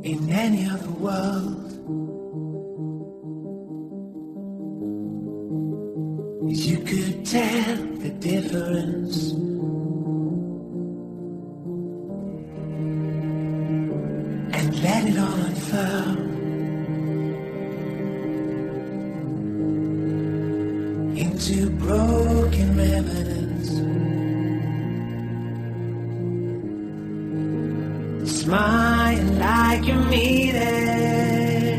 in any other world, you could tell the difference. And let it all unfurl into broken remnants. Smile like you mean it,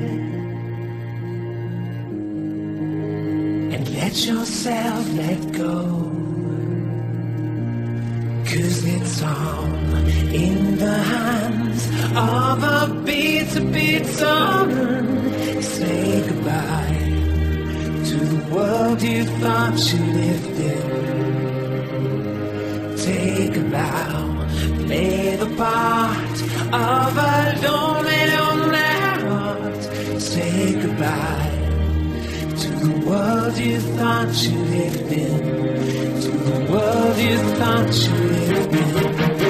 and let yourself let go, 'cause it's all in the hands of a beat song. Say goodbye to the world you thought you lived in. Take a bow, play the part of a lonely heart. Say goodbye to the world you thought you lived in. To the world you thought you lived in.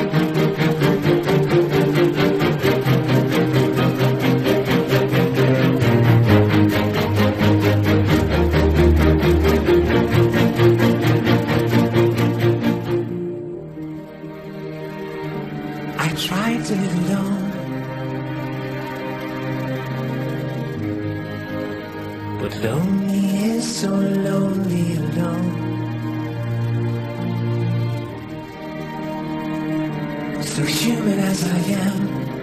I tried to live alone, but lonely is so lonely alone. So human as I am,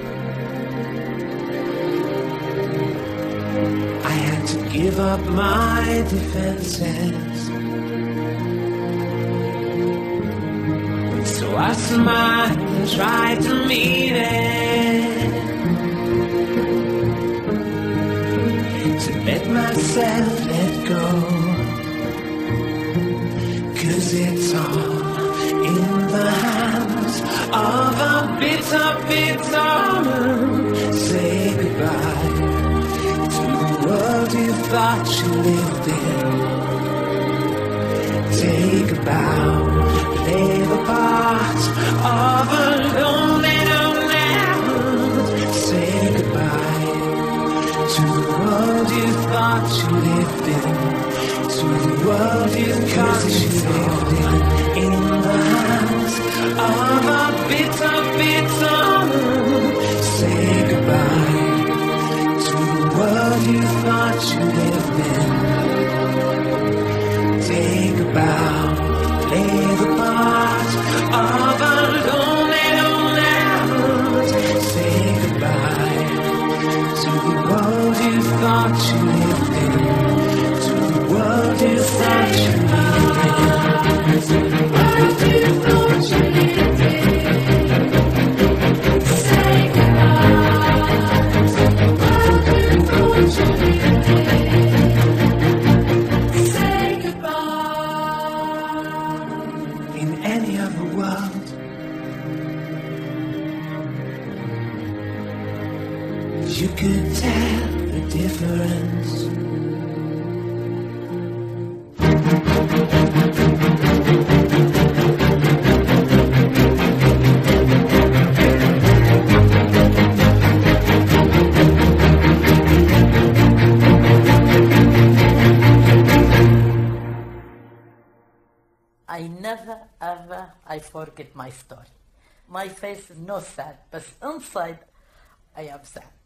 I had to give up my defenses. So I smiled and tried to meet it, to let myself let go, 'cause it's all in the hands of a bitter Say goodbye to the world you thought you lived in. Take a bow, play the part of a lonely heart. Say goodbye to the world you thought you lived in. To the world you thought you lived in the hands of a bitter Say goodbye to the world you thought you lived in. Take a bow, play the part of a lonely heart. Say goodbye to the world you thought you lived in. To the world you thought you lived in. To the world you thought you lived in. Say goodbye to the world you thought you lived in. Say goodbye. In any other world, you could tell the difference. I never, ever, I forget my story. My face is not sad, but inside, I am sad.